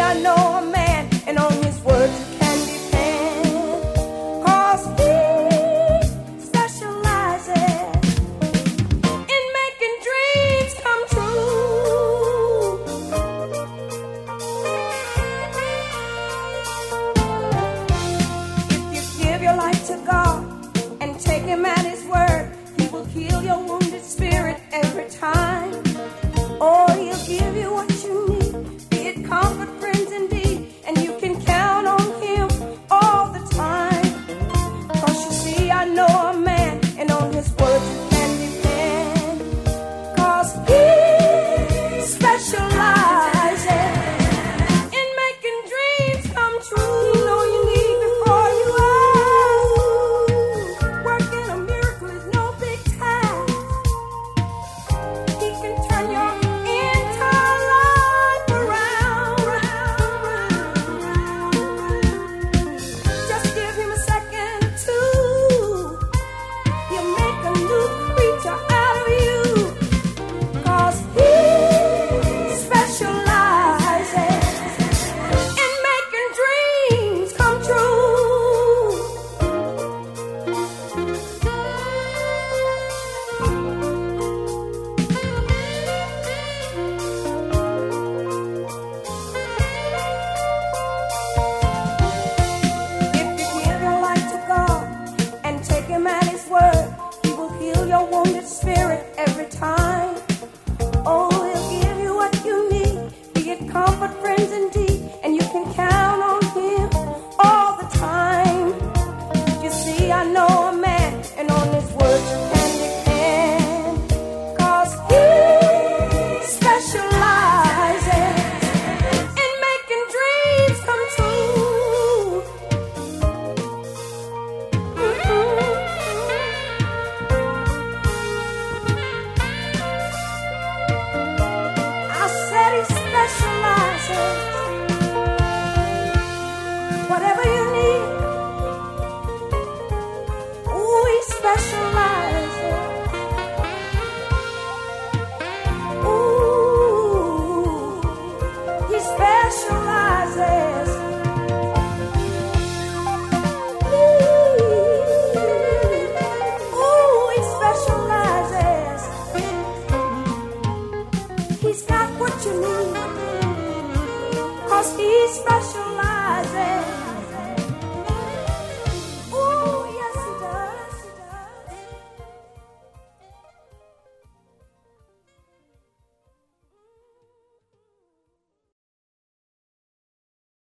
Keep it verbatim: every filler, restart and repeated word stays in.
I know a man, and on his word you can depend. 'Cause he specializes in making dreams come true. If you give your life to God and take him at his word, he will heal your wounded spirit every time. Oh, he'll give you what you need, be it comfort, friends indeed, and you can count on him all the time. 'Cause you see, I know a man, and on his word you can depend. 'Cause he specializes in making dreams come true. You know you need before you ask. Working a miracle is no big task. He can turn your entire life around. Just give him a second or two. He'll make a new creature out of you. 'Cause he specializes in making dreams come true. If you give your life to God and take him at his word, he will heal your wounded spirit every time. Oh, he'll give you what you need, be it comfort, friends indeed, and you can count on him all the time. You see, I know a man, and on his word you can depend. 'Cause he specializes in making dreams come true. I said he specializes. Whatever you need, ooh, he specializes. Ooh, he specializes. Ooh, he specializes. He's got what you need, 'cause he specializes.